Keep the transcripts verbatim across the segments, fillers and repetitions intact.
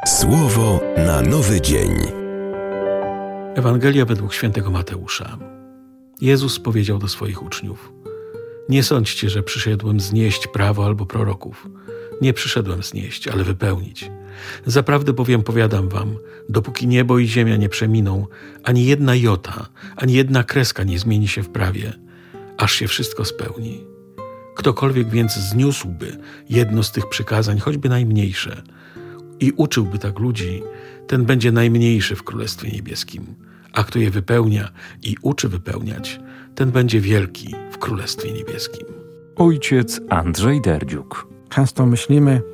Słowo na nowy dzień. Ewangelia według świętego Mateusza. Jezus powiedział do swoich uczniów: Nie sądźcie, że przyszedłem znieść prawo albo proroków. Nie przyszedłem znieść, ale wypełnić. Zaprawdę bowiem powiadam wam, dopóki niebo i ziemia nie przeminą, ani jedna jota, ani jedna kreska nie zmieni się w prawie, aż się wszystko spełni. Ktokolwiek więc zniósłby jedno z tych przykazań, choćby najmniejsze, i uczyłby tak ludzi, ten będzie najmniejszy w Królestwie Niebieskim. A kto je wypełnia i uczy wypełniać, ten będzie wielki w Królestwie Niebieskim. Ojciec Andrzej Derdziuk. Często myślimy,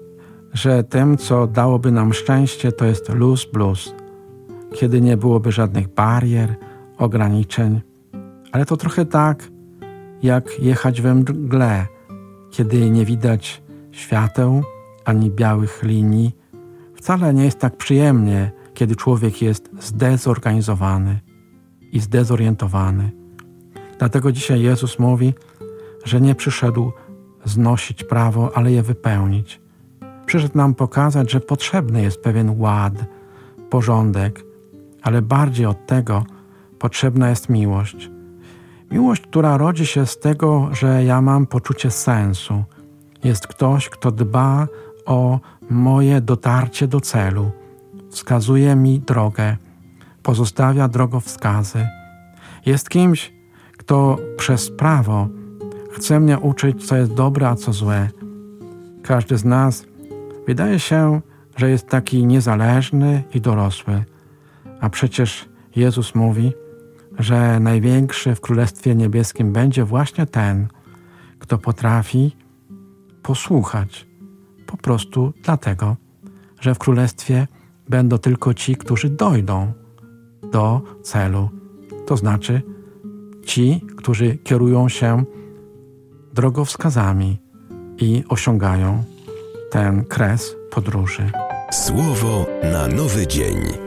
że tym, co dałoby nam szczęście, to jest luz blues, kiedy nie byłoby żadnych barier, ograniczeń. Ale to trochę tak, jak jechać we mgle, kiedy nie widać świateł ani białych linii. Wcale nie jest tak przyjemnie, kiedy człowiek jest zdezorganizowany i zdezorientowany. Dlatego dzisiaj Jezus mówi, że nie przyszedł znosić prawo, ale je wypełnić. Przyszedł nam pokazać, że potrzebny jest pewien ład, porządek, ale bardziej od tego potrzebna jest miłość. Miłość, która rodzi się z tego, że ja mam poczucie sensu. Jest ktoś, kto dba o moje dotarcie do celu. Wskazuje mi drogę, pozostawia drogowskazy. Jest kimś, kto przez prawo chce mnie uczyć, co jest dobre, a co złe. Każdy z nas wydaje się, że jest taki niezależny i dorosły. A przecież Jezus mówi, że największy w Królestwie Niebieskim będzie właśnie ten, kto potrafi posłuchać. Po prostu dlatego, że w Królestwie będą tylko ci, którzy dojdą do celu. To znaczy ci, którzy kierują się drogowskazami i osiągają ten kres podróży. Słowo na nowy dzień.